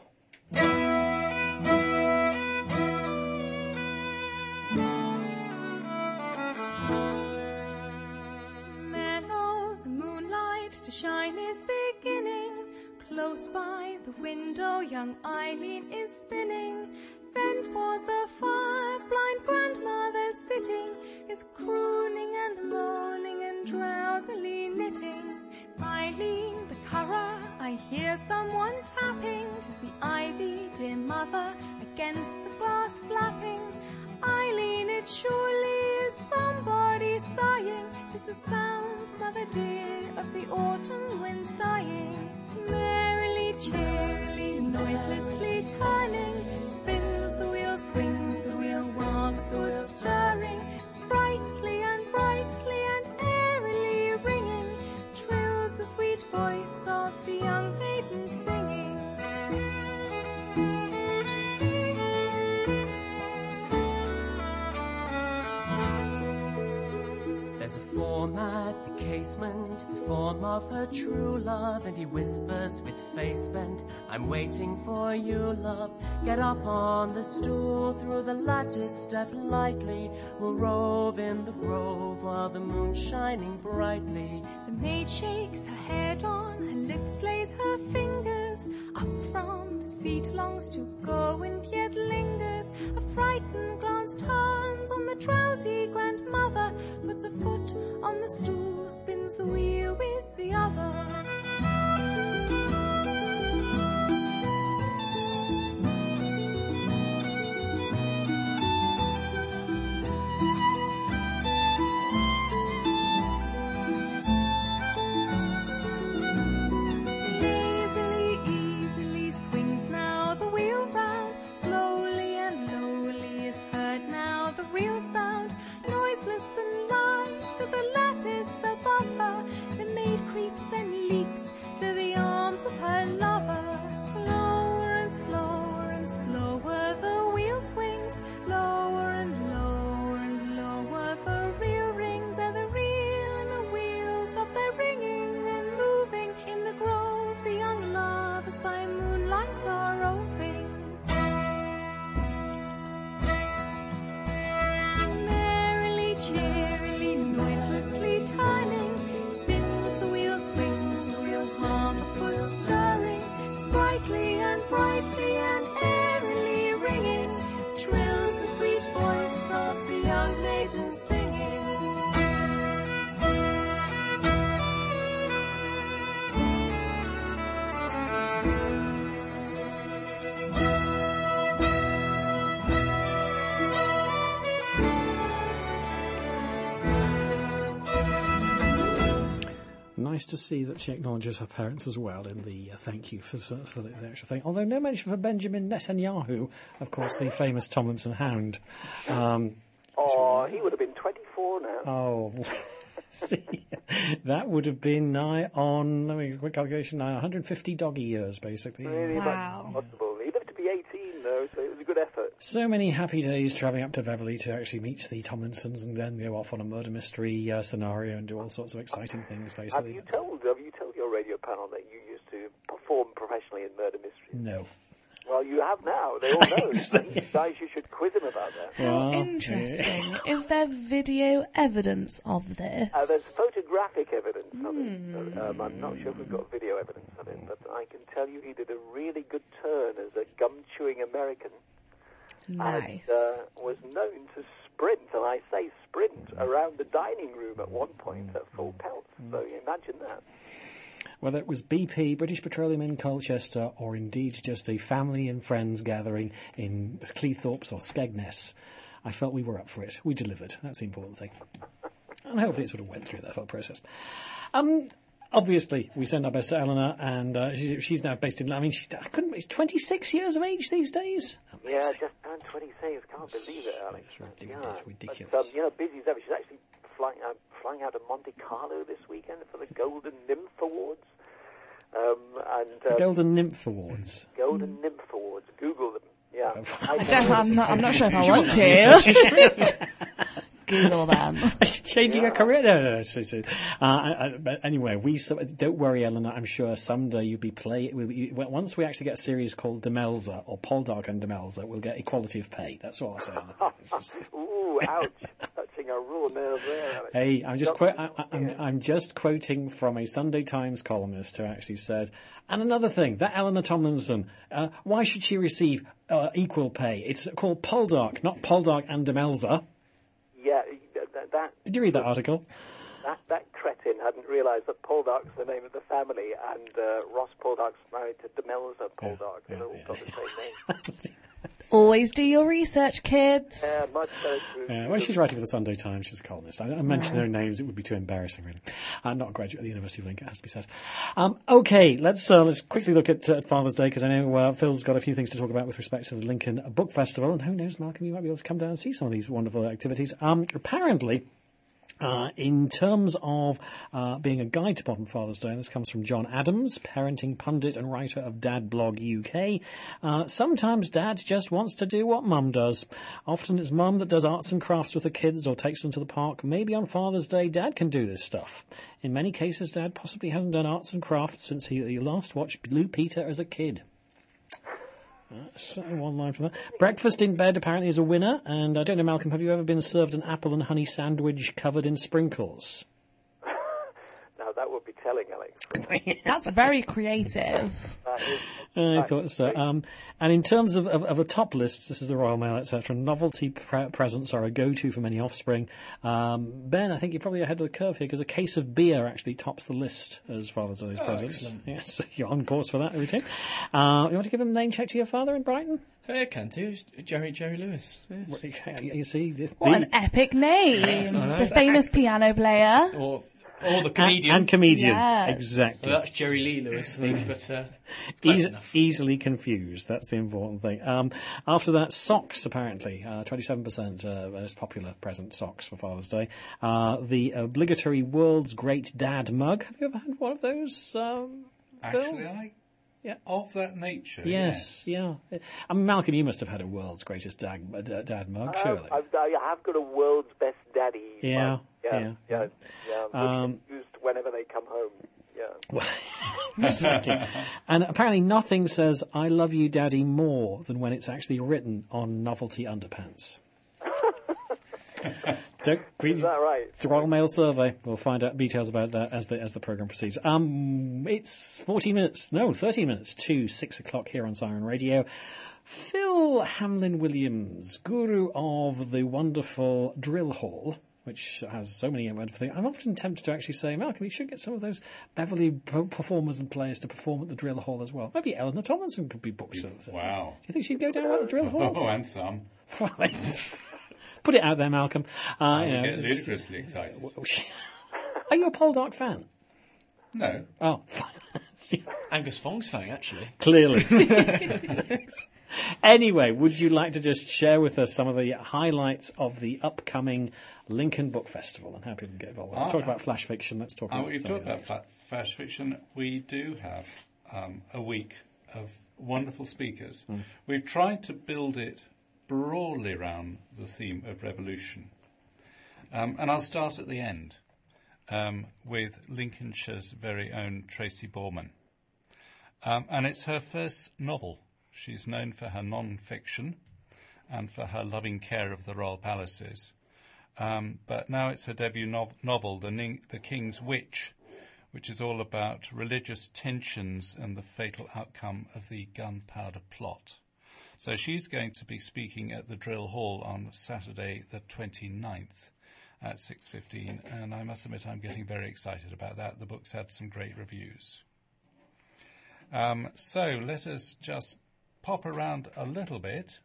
Mellow, the moonlight to shine is beginning. Close by the window, young Eileen is spinning. Bent for the fire, blind grandmother sitting, is crooning and moaning and drowsily knitting. Eileen, the curragh, I hear someone tapping. 'Tis the ivy, dear mother, against the glass flapping. Eileen, it surely is somebody sighing. 'Tis the sound, mother dear, of the autumn winds dying. Merrily, cheerily, noiselessly turning, spins the wheel, swings the wheel, walks wood stirring, sprightly and brightly and airily ringing, trills the sweet voice of the young maiden singing. There's a form at the casement, the form of her true love, and he whispers with face bent, I'm waiting for you, love. Get up on the stool, through the lattice step lightly, we'll rove in the grove while the moon's shining brightly. The maid shakes her head on, her lips lays her fingers, up from the seat longs to go and yet lingers. A frightened glance turns on the drowsy grandmother, puts a foot on the stool, spins the wheel with the other. Easily, easily swings now the wheel round. Slowly and lowly is heard now the real sound. Noiseless and light to the lattice above her, the maid creeps then leaps to the arms of her lover. Slower and slower and slower the wheel swings, lower and lower and lower the reel rings, and the reel and the wheels of their ringing and moving in the grove. The young lovers by moonlight are roving. nice to see that she acknowledges her parents as well in the uh, thank you for, for the, the actual thing. Although no mention for Benjamin Netanyahu, of course, the famous Tomlinson hound. Um, Oh, he would have been twenty-four now. oh, see, that would have been nigh on, let me quick calculation, nigh one hundred fifty doggy years, basically. Really Wow. much possible. He lived to be eighteen, though, so it was a good effort. So many happy days travelling up to Beverley to actually meet the Tomlinsons and then go off on a murder mystery uh, scenario and do all sorts of exciting things, Have basically. you told Have you told your radio panel that you used to perform professionally in murder mysteries? No. Well, you have now. They all know. And guys, you should quiz them about that. How Well, interesting. Is there video evidence of this? Uh, there's photographic evidence of it. So, um, I'm not sure if we've got video evidence of it, but I can tell you he did a really good turn as a gum-chewing American. Nice. And uh, was known to sprint, and I say sprint, around the dining room at one point at full pelt. So you imagine that. Whether it was B P, British Petroleum in Colchester, or indeed just a family and friends gathering in Cleethorpes or Skegness, I felt we were up for it. We delivered. That's the important thing. And hopefully it sort of went through that whole process. Um, obviously, we send our best to Eleanor, and uh, she, she's now based in... I mean, she's, I couldn't, she's twenty-six years of age these days. Yeah, just turned twenty-six. Can't believe it, Alex. It's ridiculous. Yeah. ridiculous. But, um, you know, busy as ever. She's actually flying out, flying out to Monte Carlo this weekend for the Golden Nymph Awards. Um, and The uh, Golden Nymph Awards. Golden Nymph Awards. Google them. Yeah. I don't, I'm, not, I'm not sure if I want to. Google them. Changing a career? No, no, no. It's, it's, uh, I, I, but anyway, we so, don't worry, Eleanor. I'm sure someday you'll be play. We'll be, once we actually get a series called Demelza or Poldark and Demelza, we'll get equality of pay. That's all I'll say. Ooh, ouch. Touching a raw nerve there, Alex. Hey, I'm just Not- quote. I, I- I'm, yeah. I'm just quoting from a Sunday Times columnist who actually said, and another thing, that Eleanor Tomlinson, uh, why should she receive uh, equal pay? It's called Poldark, not Poldark and Demelza. Yeah, that, that, Did you read that article? that, that cretin hadn't realised that Poldark's the name of the family, and uh, Ross Poldark's married to Demelza Poldark. They've all got the same name. Always do your research, kids. Yeah, much better to... Yeah, well, she's writing for the Sunday Times. She's a columnist. I, I mentioned their names; it would be too embarrassing, really. I'm not a graduate of the University of Lincoln, it has to be said. Um, okay, let's uh, let's quickly look at, uh, at Father's Day, because I know uh, Phil's got a few things to talk about with respect to the Lincoln Book Festival, and who knows, Malcolm, you might be able to come down and see some of these wonderful activities. Um, apparently. Uh, in terms of uh, being a guide to modern Father's Day, and this comes from John Adams, parenting pundit and writer of Dad Blog U K, uh, sometimes Dad just wants to do what Mum does. Often it's Mum that does arts and crafts with the kids or takes them to the park. Maybe on Father's Day, Dad can do this stuff. In many cases, Dad possibly hasn't done arts and crafts since he, he last watched Blue Peter as a kid. So one line from that. Breakfast in bed apparently is a winner, and I don't know, Malcolm, have you ever been served an apple and honey sandwich covered in sprinkles? Now, that would be telling, Alex. That's very creative. That is, I thought so. Um, and in terms of, of, of the top lists, this is the Royal Mail, et cetera. Novelty pre- presents are a go-to for many offspring. Um, Ben, I think you're probably ahead of the curve here, because a case of beer actually tops the list as Father's Day's Oh, presents. excellent. Yes, you're on course for that every time. Uh, you want to give him a name check to your father in Brighton? Hey, can do. Jerry Jerry Lewis. Yes. You see, this, What the- an epic name. The famous piano player. Or or the comedian. And, and comedian, Yes. exactly. So that's Jerry Lee Lewis, I think, but uh, close Eas- enough. easily confused. That's the important thing. Um, after that, socks, apparently. Uh, twenty-seven percent uh, most popular present, socks for Father's Day. Uh, the obligatory World's Great Dad mug. Have you ever had one of those, um, Phil? Actually, I Yeah. of that nature. Yes, yeah. I mean, Malcolm, you must have had a World's Greatest Dad, uh, d- dad mug, I surely. have, I've, I have got a world's best daddy. Yeah, mug. yeah, yeah. yeah, yeah. yeah. Um, Used whenever they come home. Yeah. Exactly. And apparently nothing says, I love you, Daddy, more than when it's actually written on novelty underpants. Don't, Is that right? It's the Royal Mail survey. We'll find out details about that as the as the programme proceeds. Um, it's forty minutes, no, thirty minutes to six o'clock here on Siren Radio. Phil Hamlin Williams, guru of the wonderful Drill Hall, which has so many wonderful things. I'm often tempted to actually say, Malcolm, you should get some of those Beverley p- performers and players to perform at the Drill Hall as well. Maybe Eleanor Tomlinson could be booked. So, Wow. do you think she'd go down at the Drill Hall? Oh, and some. Right. Put it out there, Malcolm. Uh, I you know, get it's- ludicrously excited. Are you a Poldark fan? No. Oh, fine. Angus Fong's Fang, actually. Clearly. Anyway, would you like to just share with us some of the highlights of the upcoming Lincoln Book Festival and how people can get involved? Ah, We've talked about flash fiction. Let's talk Oh, about we've something talked about else. fa- flash fiction. We do have um, a week of wonderful speakers. Mm. We've tried to build it broadly around the theme of revolution. Um, and I'll start at the end um, with Lincolnshire's very own Tracy Borman. Um, and it's her first novel. She's known for her non-fiction and for her loving care of the royal palaces. Um, but now it's her debut nov- novel, the, Ning- the King's Witch, which is all about religious tensions and the fatal outcome of the gunpowder plot. So she's going to be speaking at the Drill Hall on Saturday the twenty-ninth at six fifteen, and I must admit I'm getting very excited about that. The book's had some great reviews. Um, so let us just pop around a little bit,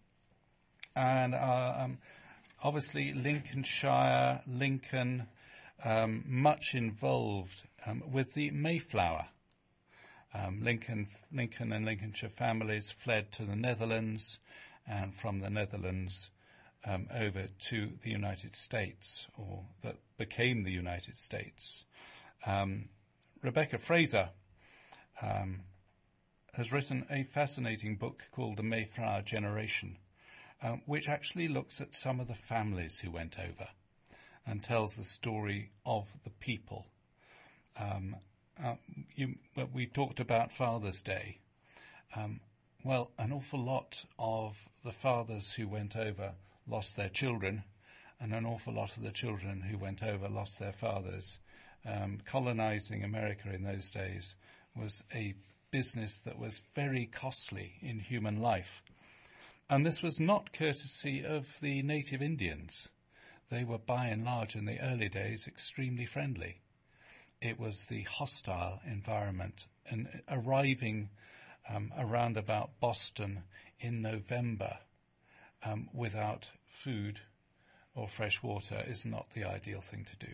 and uh, um, obviously Lincolnshire, Lincoln, um, much involved um, with the Mayflower. Um, Lincoln, Lincoln and Lincolnshire families fled to the Netherlands, and from the Netherlands um, over to the United States, or that became the United States. Um, Rebecca Fraser um, has written a fascinating book called The Mayflower Generation, um, which actually looks at some of the families who went over and tells the story of the people. Um, uh, you, well, we've talked about Father's Day. Um, well, an awful lot of the fathers who went over lost their children, and an awful lot of the children who went over lost their fathers. Um, colonizing America in those days was a business that was very costly in human life. And this was not courtesy of the native Indians. They were by and large in the early days extremely friendly. It was the hostile environment, and arriving um, around about Boston in November um, without food or fresh water is not the ideal thing to do.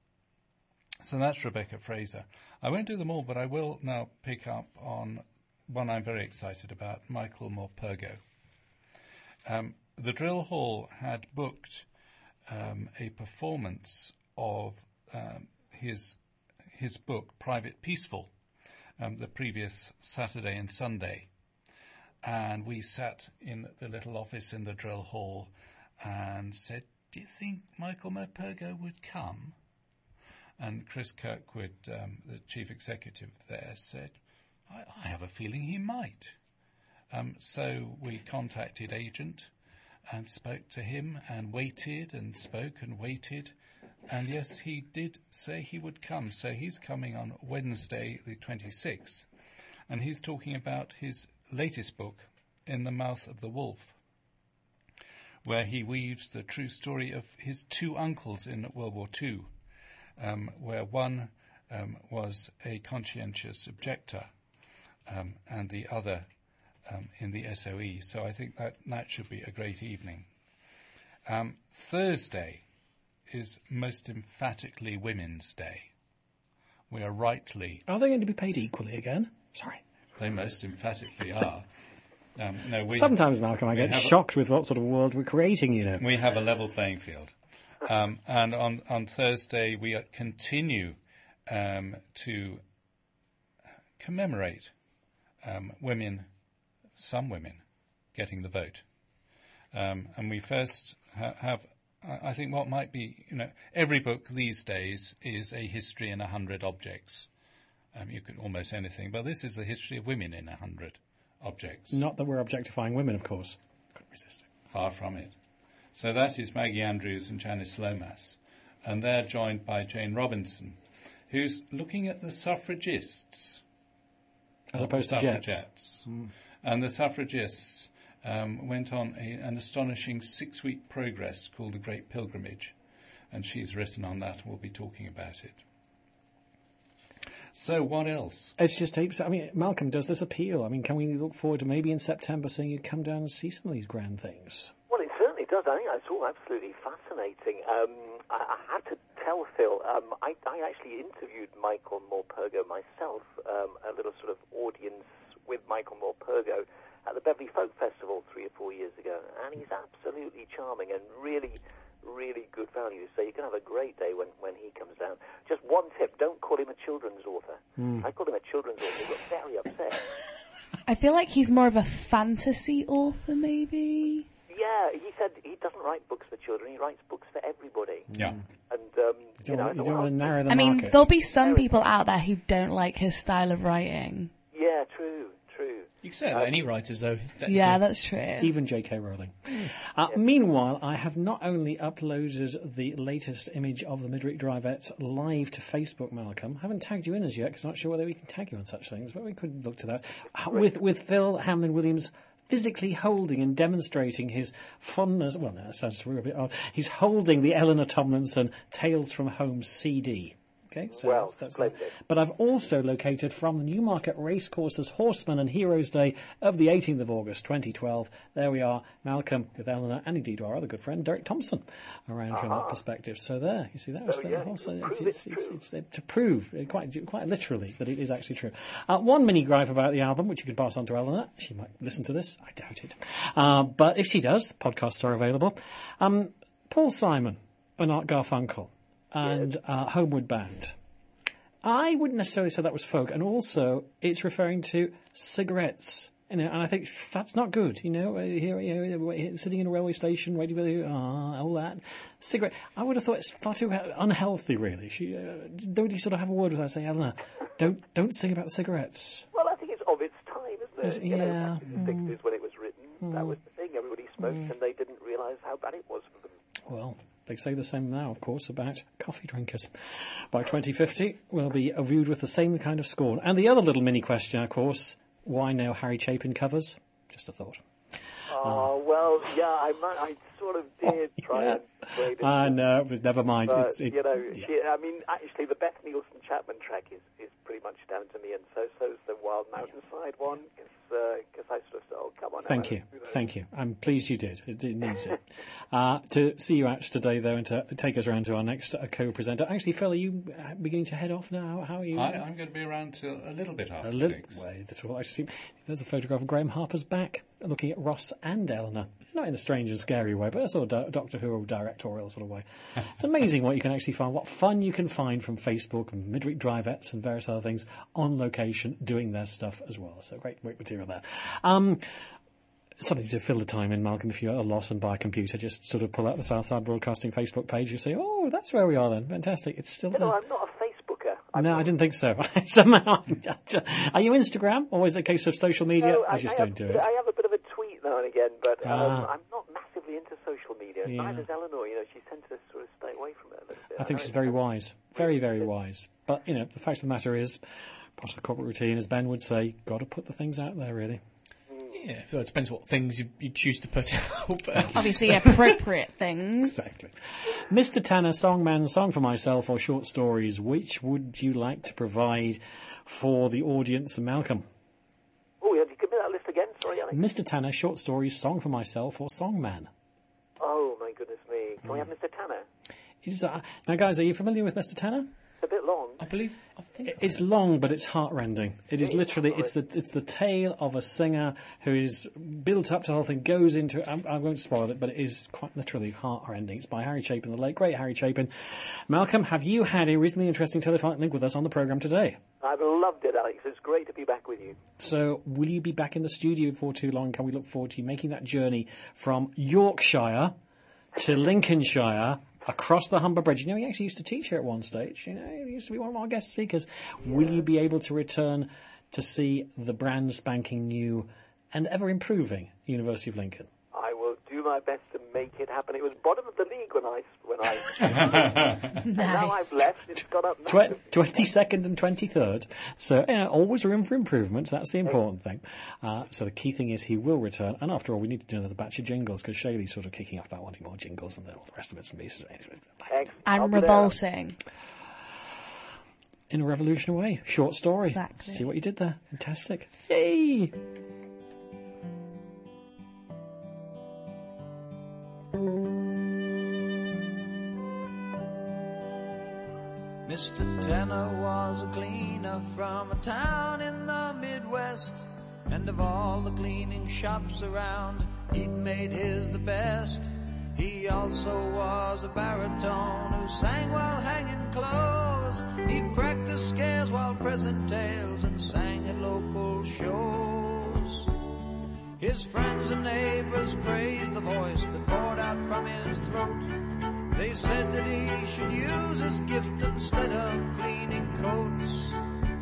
So that's Rebecca Fraser. I won't do them all, but I will now pick up on one I'm very excited about, Michael Morpurgo. Um, the Drill Hall had booked um, a performance of um, his his book, Private Peaceful, um, the previous Saturday and Sunday. And we sat in the little office in the Drill Hall and said, do you think Michael Morpurgo would come? And Chris Kirkwood, um, the chief executive there, said, I, I have a feeling he might. Um, so we contacted Agent and spoke to him and waited and spoke and waited. And yes, he did say he would come. So he's coming on Wednesday the twenty-sixth. And he's talking about his latest book, In the Mouth of the Wolf, where he weaves the true story of his two uncles in World War Two. Um, where one um, was a conscientious objector um, and the other um, in the S O E. So I think that, that should be a great evening. Um, Thursday is most emphatically Women's Day. We are rightly... Are they going to be paid equally again? Sorry. They most emphatically are. Um, no, we, Sometimes, Malcolm, I get shocked a, with what sort of world we're creating, you know. We have a level playing field. Um, and on, on Thursday, we continue um, to commemorate um, women, some women, getting the vote. Um, and we first ha- have, I think, what might be, you know, every book these days is a history in a hundred objects. Um, you could almost anything, but this is the history of women in a hundred objects. Not that we're objectifying women, of course. Couldn't resist it. Far from it. So that is Maggie Andrews and Janice Lomas. And they're joined by Jane Robinson, who's looking at the suffragists. As opposed to jets. Suffragettes. Mm. And the suffragists um, went on a, an astonishing six-week progress called The Great Pilgrimage. And she's written on that and we'll be talking about it. So what else? It's just, I mean, Malcolm, does this appeal? I mean, can we look forward to maybe in September seeing you come down and see some of these grand things? Well, it certainly does. I think that's all absolutely fascinating. Um, I, I had to tell Phil, um, I, I actually interviewed Michael Morpurgo myself, um, a little sort of audience with Michael Morpurgo at the Beverley Folk Festival three or four years ago, and he's absolutely charming and really, really good value. So you can have a great day when, when he comes down. Just one tip, don't call him a children's author. Mm. I called him a children's author. He got very upset. I feel like he's more of a fantasy author, maybe. Yeah, he said he doesn't write books for children. He writes books for everybody. Yeah. And, um, You you know, don't, I you thought, don't well, want to narrow the I mean, market. there'll be some people out there who don't like his style of writing. yeah, true, true. You can say that about any writers, though. technically. Yeah, that's true. Even J K Rowling. Uh, meanwhile, I have not only uploaded the latest image of the Midweek Drivettes live to Facebook, Malcolm. I haven't tagged you in as yet because I'm not sure whether we can tag you on such things, but we could look to that. Uh, with, with Phil Hamlin-Williams physically holding and demonstrating his fondness. Well, no, that sounds a bit odd. He's holding the Eleanor Tomlinson Tales from Home C D. Okay, so Well, that's, that's splendid. But I've also located from the Newmarket Racecourses Horsemen and Heroes Day of the eighteenth of August twenty twelve. There we are, Malcolm with Eleanor and indeed our other good friend Derek Thompson around from that perspective. So there, you see that was So, the yeah, whole. So prove it's, it's it's, true. it's, it's to prove uh, quite quite literally that it is actually true. Uh, one mini gripe about the album, which you can pass on to Eleanor. She might listen to this. I doubt it, uh, but if she does, the podcasts are available. Um, Paul Simon and Art Garfunkel and uh, Homeward Bound. I wouldn't necessarily say that was folk, and also it's referring to cigarettes. You know, and I think that's not good. You know, uh, here, you know, sitting in a railway station, waiting for you, ah, all that cigarette. I would have thought it's far too unhealthy. Really, she, uh, don't you sort of have a word with her, say, Eleanor, don't don't sing about the cigarettes. Well, I think it's of its time, isn't it? You know, Yeah. back in the sixties when it was written, that was the thing. Everybody smoked and they didn't realise how bad it was for them. Well, they say the same now, of course, about coffee drinkers. By twenty fifty, we'll be viewed with the same kind of scorn. And the other little mini question, of course, why no Harry Chapin covers? Just a thought. Oh, well, yeah, I, might, I sort of did try yeah. and persuade him. Ah, no, but never mind. But, It's, it, you know, yeah. she, I mean, actually, the Beth Nielsen Chapman track is, is pretty much down to me, and so so's the Wild Mountainside one, because uh, I sort of said, oh, come on. Thank Alan, you. Thank you. I'm pleased you did. It, it needs it. Uh, to see you out today, though, and to take us around to our next uh, co-presenter. Actually, Phil, are you uh, beginning to head off now? How are you? I, I'm going to be around till a little bit after a little six. way. This will I see. There's a photograph of Graham Harper's back, looking at Ross and Eleanor. Not in a strange and scary way, but a sort of Doctor Who directorial sort of way. It's amazing what you can actually find, what fun you can find from Facebook and Midweek Drivettes and various other things on location doing their stuff as well. So great, great material there. Um, Something to fill the time in, Malcolm. If you're at a loss and buy a computer, just sort of pull out the Southside Broadcasting Facebook page. You say, "Oh, that's where we are." Then fantastic. It's still You know, there. I'm not a Facebooker. I'm No, not. I didn't think so. Somehow, are you Instagram, or is it a case of social media? No, I I, just I don't have, do it. I have a bit of a tweet now and again, but um, Ah. I'm not massively into social media. Yeah. Neither's Eleanor. You know, she tends to sort of stay away from it a little bit. I think know she's it's very kind of- wise, very, very wise. But you know, the fact of the matter is, part of the corporate routine, as Ben would say, got to put the things out there. Really. Yeah, well, it depends what things you, you choose to put out. But Obviously, appropriate things. Exactly. Mister Tanner, Songman, Song for Myself, or short stories, which would you like to provide for the audience, Malcolm? Oh, have you give me that list again? Sorry, Alex. Mister Tanner, short stories, Song for Myself, or Songman? Oh, my goodness me. Can we Mm. have Mister Tanner? It is, uh, now, guys, are you familiar with Mister Tanner? It's a bit long. I believe, I think It's long, but it's heartrending. It is literally, it's the it's the tale of a singer who is built up to the whole thing, goes into it. I, I won't spoil it, but it is quite literally heartrending. It's by Harry Chapin, the late, great Harry Chapin. Malcolm, have you had a reasonably interesting telephonic link with us on the programme today? I've loved it, Alex. It's great to be back with you. So, will you be back in the studio before too long? Can we look forward to you making that journey from Yorkshire to Lincolnshire, across the Humber Bridge? You know, he actually used to teach here at one stage. You know, he used to be one of our guest speakers. Yeah. Will you be able to return to see the brand spanking new and ever improving University of Lincoln? I will do my best to make it happen. It was bottom of the league when I when I. Nice. And now I've left. It's gone up. Tw- twenty-second and twenty-third. So, you know, always room for improvement. That's the important thing. Uh, so the key thing is he will return. And after all, we need to do another batch of jingles because Shaylee's sort of kicking off about wanting more jingles and all the rest of bits and pieces. Excellent. I'll I'm be there. revolting. In a revolutionary way. Short story. Exactly. See what you did there. Fantastic. Yay! Mister Tanner was a cleaner from a town in the Midwest, and of all the cleaning shops around, he'd made his the best. He also was a baritone who sang while hanging clothes. He practiced scales while pressing tails and sang at local shows. His friends and neighbors praised the voice that poured out from his throat. They said that he should use his gift instead of cleaning coats.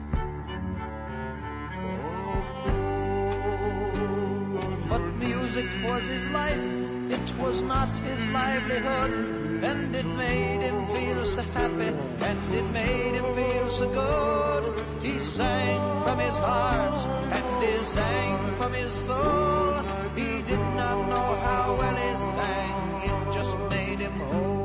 But music was his life, it was not his livelihood. And it made him feel so happy, and it made him feel so good. He sang from his heart, and he sang from his soul. He did not know how well he sang, it just made him whole.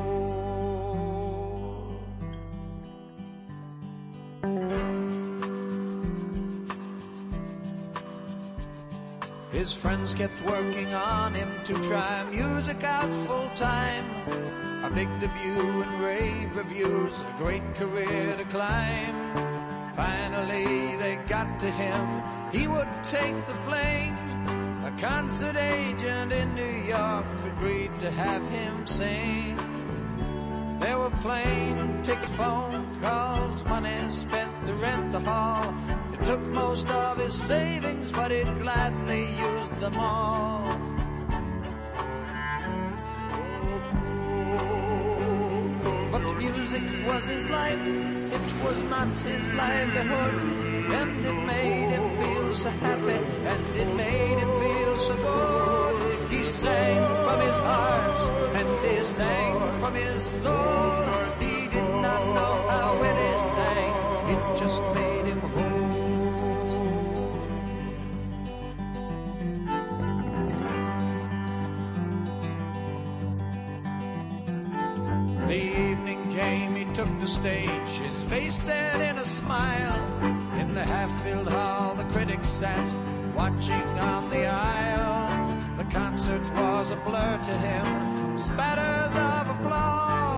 His friends kept working on him to try music out full time. A big debut and rave reviews, a great career to climb. Finally they got to him, he would take the flame. A concert agent in New York agreed to have him sing. There were plane ticket, phone calls, money spent to rent the hall. It took most of his savings, but he'd gladly used them all. But music was his life, it was not his livelihood. And it made him feel so happy, and it made him feel so good. He sang from his heart, and he sang from his soul. He did not know how when he sang, it just made him whole. The evening came, he took the stage, his face set in a smile. In the half-filled hall, the critics sat, watching on the aisle. The concert was a blur to him, spatters of applause.